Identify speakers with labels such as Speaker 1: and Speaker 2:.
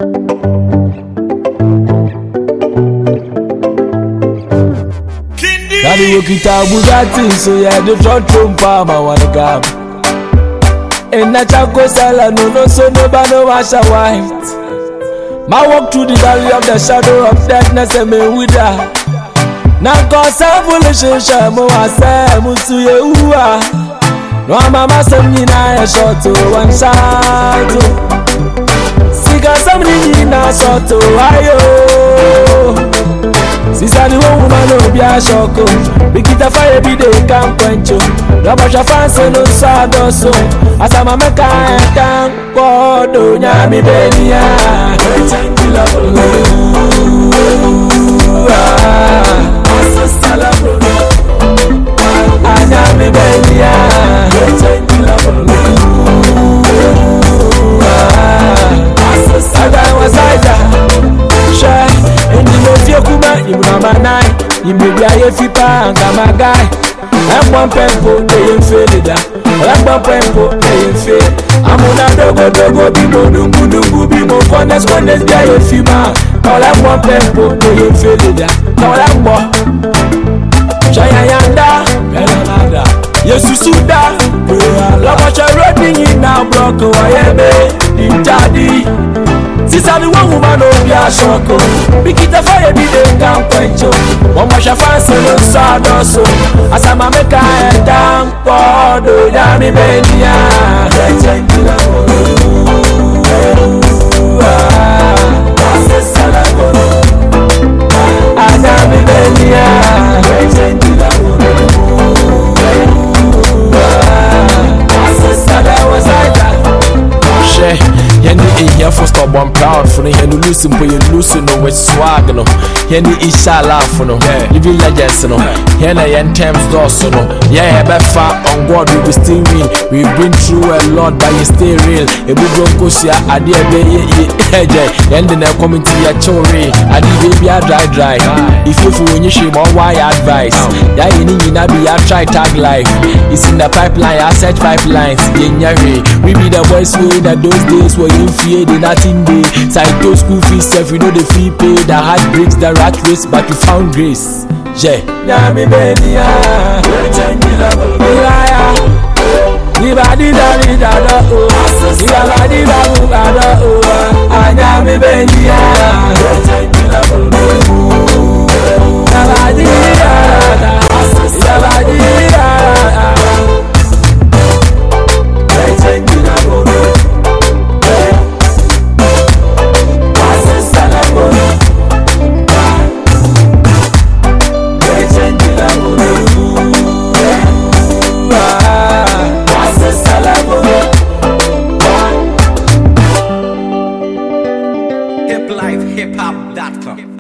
Speaker 1: Daddy Wokita Bugatti, so yeah, the front room palm, I wanna grab. And na Chaco Sala, no, so nobody wash a white. My walk through the valley of the shadow of darkness, and me with that. Now, cause I'm foolish, Shamo, I say, Musuye, Ua. No, Mama, some Nina, a shot to one shot. Sika, somebody in a shot to Ayo. Sisa the woman no be a shoko. Bikita fire be the can quench you. Rabasha fancy no sadoso. Asama meka can kodo nyami benia. Anyami benia. You may be a fipa and come a guy. I'm one pempo, they ain't faded. I'm one pempo, they ain't faded. I'm on a dogo, bimo, dungu, bimo, honest, one is guy, a fima. All I'm one pempo, they ain't faded. All I'm one. Shayanda, Belanada, Yesusuda, Lamasha running in now, block, in Jadi. Sisa the one woman no be a shoko. Bikita fire be the can quench you. One wash a fancy no sadoso. Asama meka and down kodo yami benia. Anyami benia. For stop one proud for the hand losing, but you losing no with swag no. Henny isha laugh no. Living legends no. Henna and Thames Dawson no. Yeah, befa on God we will still win. We been through a lot, but you stay real. A big Gosia, a dear baby, and then I come into your chore. I did baby, I dry. If you for when you shame on why advice. Yeah, you need to be a try tag life. It's in the pipeline, I set pipelines. We be the boys who in those days were you fear the nothing day. Psycho school fees, if you know the fee pay, the heart breaks the rat race, but you found grace. Yeah. Yami Benia,
Speaker 2: hiplifehiphop.com